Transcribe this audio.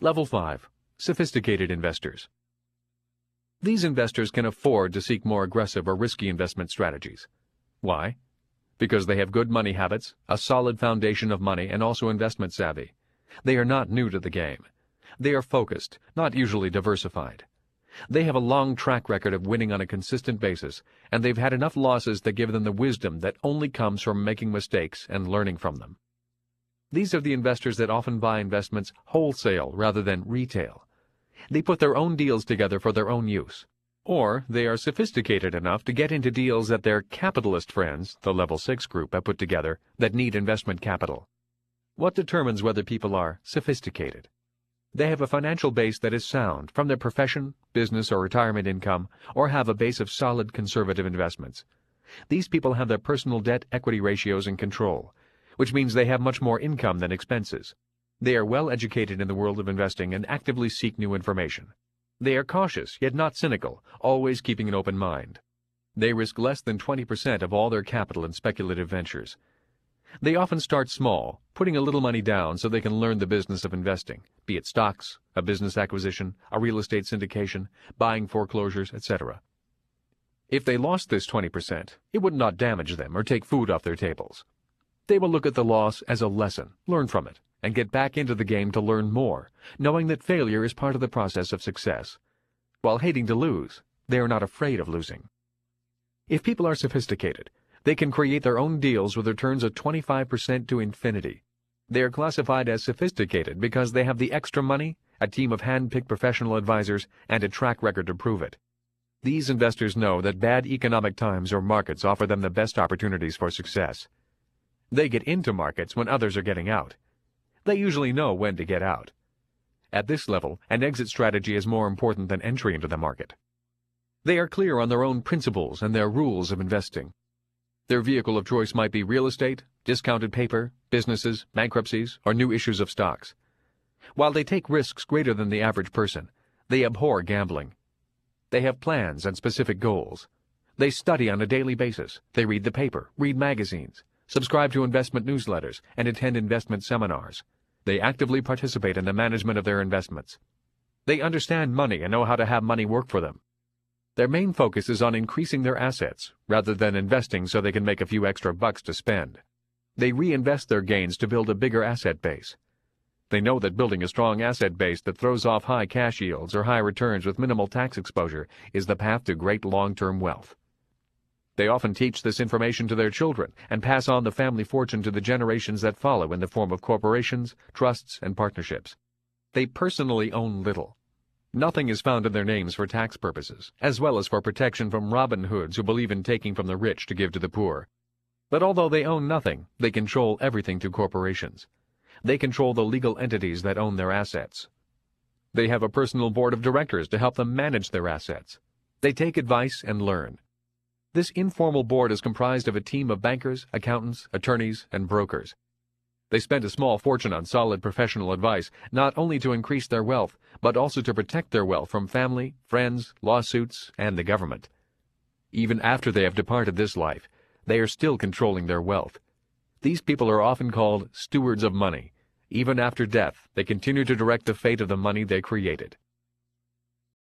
Level 5. Sophisticated investors. These investors can afford to seek more aggressive or risky investment strategies. Why? Because they have good money habits, a solid foundation of money, and also investment savvy. They are not new to the game. They are focused, not usually diversified. They have a long track record of winning on a consistent basis, and they've had enough losses that give them the wisdom that only comes from making mistakes and learning from them. These are the investors that often buy investments wholesale rather than retail. They put their own deals together for their own use. Or they are sophisticated enough to get into deals that their capitalist friends, the Level 6 group, have put together that need investment capital. What determines whether people are sophisticated? They have a financial base that is sound from their profession, business, or retirement income, or have a base of solid conservative investments. These people have their personal debt-equity ratios in control, which means they have much more income than expenses. They are well educated in the world of investing and actively seek new information. They are cautious, yet not cynical, always keeping an open mind. They risk less than 20% of all their capital in speculative ventures. They often start small, putting a little money down so they can learn the business of investing, be it stocks, a business acquisition, a real estate syndication, buying foreclosures, etc. If they lost this 20%, it would not damage them or take food off their tables. They will look at the loss as a lesson, learn from it, and get back into the game to learn more, knowing that failure is part of the process of success. While hating to lose, they are not afraid of losing. If people are sophisticated, they can create their own deals with returns of 25% to infinity. They are classified as sophisticated because they have the extra money, a team of hand-picked professional advisors, and a track record to prove it. These investors know that bad economic times or markets offer them the best opportunities for success. They get into markets when others are getting out. They usually know when to get out. At this level, an exit strategy is more important than entry into the market. They are clear on their own principles and their rules of investing. Their vehicle of choice might be real estate, discounted paper, businesses, bankruptcies, or new issues of stocks. While they take risks greater than the average person, they abhor gambling. They have plans and specific goals. They study on a daily basis. They read the paper, read magazines, subscribe to investment newsletters, and attend investment seminars. They actively participate in the management of their investments. They understand money and know how to have money work for them. Their main focus is on increasing their assets, rather than investing so they can make a few extra bucks to spend. They reinvest their gains to build a bigger asset base. They know that building a strong asset base that throws off high cash yields or high returns with minimal tax exposure is the path to great long-term wealth. They often teach this information to their children and pass on the family fortune to the generations that follow in the form of corporations, trusts, and partnerships. They personally own little. Nothing is found in their names for tax purposes, as well as for protection from Robin Hoods who believe in taking from the rich to give to the poor. But although they own nothing, they control everything through corporations. They control the legal entities that own their assets. They have a personal board of directors to help them manage their assets. They take advice and learn. This informal board is comprised of a team of bankers, accountants, attorneys, and brokers. They spend a small fortune on solid professional advice, not only to increase their wealth, but also to protect their wealth from family, friends, lawsuits, and the government. Even after they have departed this life, they are still controlling their wealth. These people are often called stewards of money. Even after death, they continue to direct the fate of the money they created.